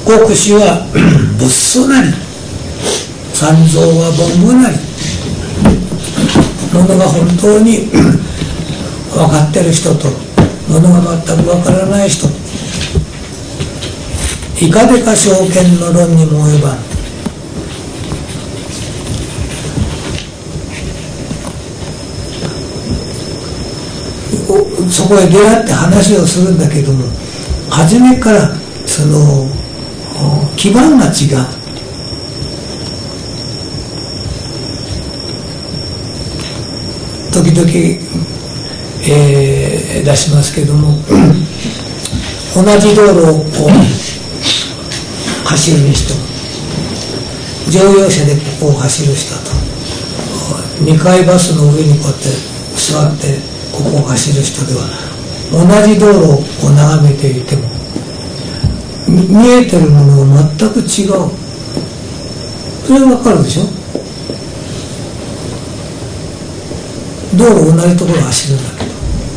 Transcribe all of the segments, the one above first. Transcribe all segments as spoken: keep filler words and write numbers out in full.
国士は仏祖なり、三蔵は凡夫なり、ものが本当に分かってる人とものが全く分からない人、いかでか正見の論にも及ばん。そこへ出会って話をするんだけども、初めからその基盤が違う。時々、えー、出しますけども、同じ道路をこう走る人、乗用車でここを走る人と、にかいバスの上にこうやって座ってここを走る人では、同じ道路を眺めていても見えてるものが全く違う。それが分かるでしょ。道路同じところを走るんだけど、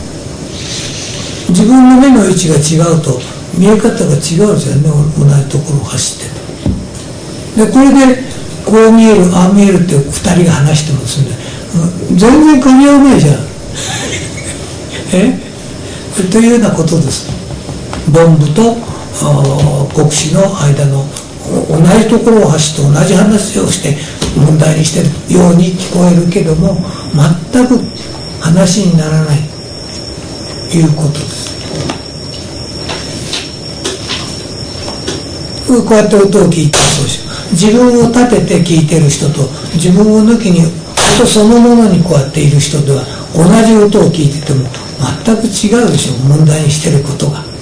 自分の目の位置が違うと見え方が違うですよね。同じところを走ってる。でこれでこう見えるああ見えるってふたりが話してますんで、全然噛み合わないじゃんえというようなことです。凡夫と国士の間の同じところを走って同じ話をして問題にしてるように聞こえるけども、全く話にならないということです。こうやって音を聞いてるそうでしょ。自分を立てて聞いてる人と自分を抜きに音そのものにこうやっている人では同じ音を聞いてても全く違うでしょ。問題にしてることが。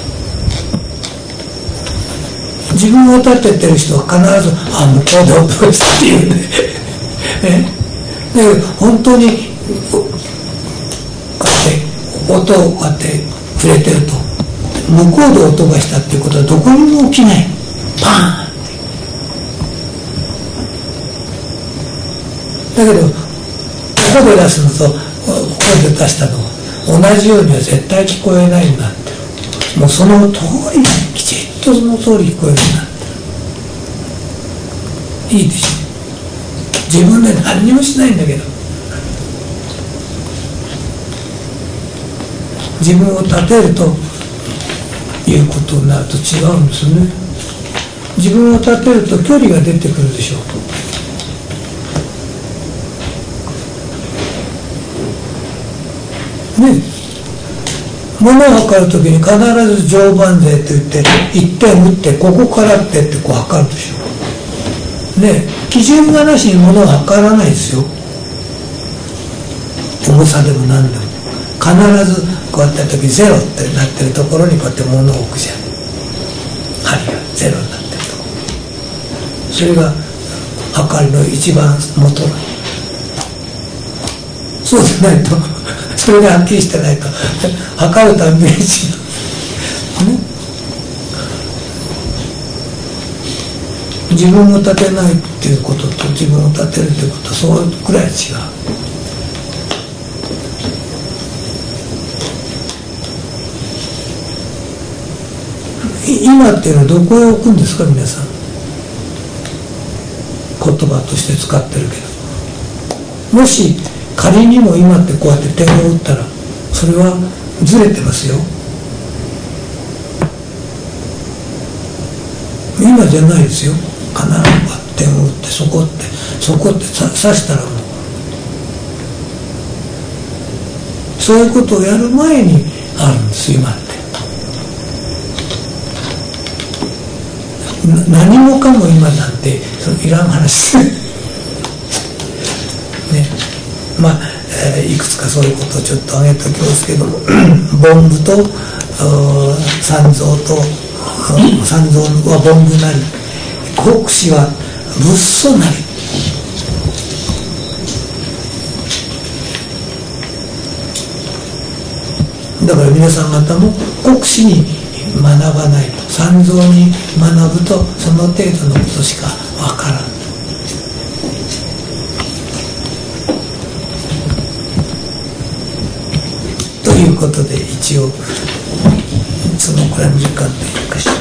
自分を立ててる人は必ず「あ、向こうで音がした」って言うんでで本当にこうやって音をこうやって触れてると、向こうで音がしたっていうことはどこにも起きない。パーンだけどここで出すのとここで出したのは同じようには絶対聞こえないんだって。もうその通りにきちっとその通り聞こえるんだって。いいでしょ。自分で何にもしないんだけど、自分を立てるということになると違うんですね。自分を立てると距離が出てくるでしょうね。物を測るときに必ず常磐税といっていってん打ってここからってってこう測るでしょね。基準がなしに物を測らないですよ。重さでも何でも必ずこうやったときゼロってなってるところにこうやって物を置くじゃん。針がゼロになってるところ、それが測りの一番元なの。そうじゃないとそれがはっきりしてないと測るたんびに違う、ね、自分を立てないっていうことと自分を立てるっていうことはそうくらい違う。今っていうのはどこへ置くんですか皆さん。言葉として使ってるけど、もし仮にも今ってこうやって点を打ったらそれはずれてますよ。今じゃないですよ。必ず点を打ってそこってそこって刺したらもうそういうことをやる前にあるんです今って。何もかも今なんていらん話ね。まあ、えー、いくつかそういうことをちょっと挙げておきますけども凡夫と三蔵と三蔵は凡夫なり、国士は仏祖なり。だから皆さん方も国士に学ばないと、三蔵に学ぶとその程度のことしかわからん。ということで一応そのくらいの時間でいいかしら。